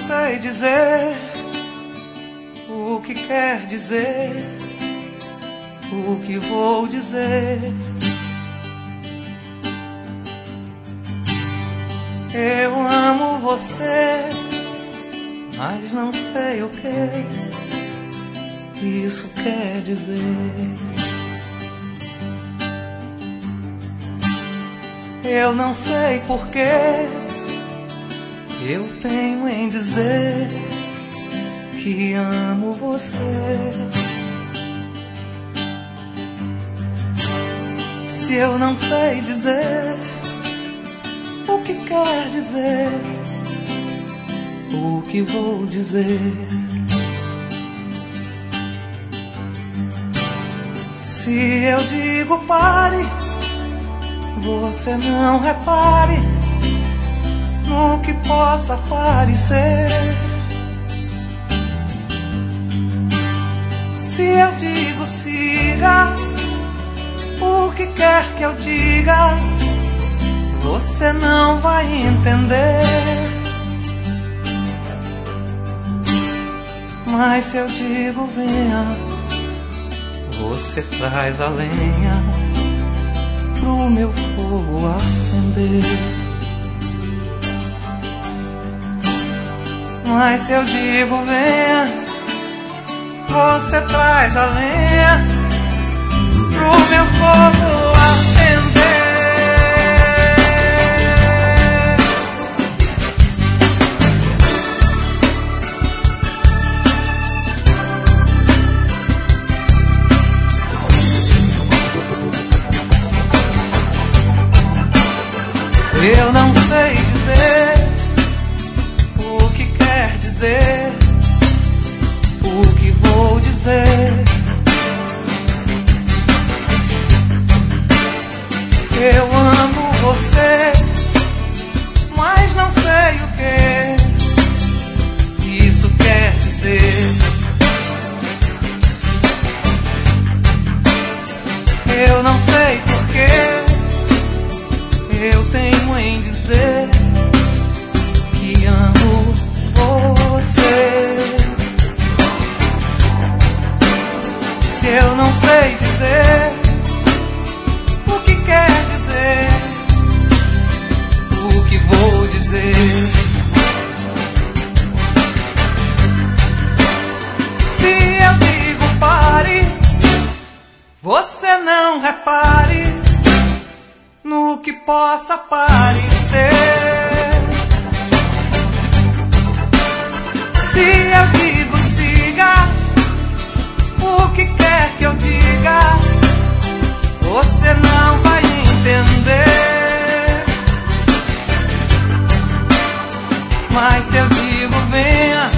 sei dizer o que quer dizer, o que vou dizer. Eu amo você, mas não sei o que isso quer dizer. Eu não sei porquê, eu tenho em dizer que amo você. Se eu não sei dizer o que quer dizer, o que vou dizer. Se eu digo pare, você não repare no que possa parecer. Se eu digo siga, o que quer que eu diga, você não vai entender. Mas se eu digo venha, você traz a lenha pro meu fogo acender. Mas se eu digo venha, você traz a lenha pro meu fogo acender. Eu não sei dizer o que quer dizer, o que vou dizer. Eu amo você, mas não sei o que isso quer dizer. Eu não sei porquê, eu tenho em dizer que amo você. Se eu não sei dizer o que quer dizer, o que vou dizer. Se eu digo pare, você não repare no que possa parecer. Se eu digo siga, o que quer que eu diga, você não vai entender. Mas se eu digo venha,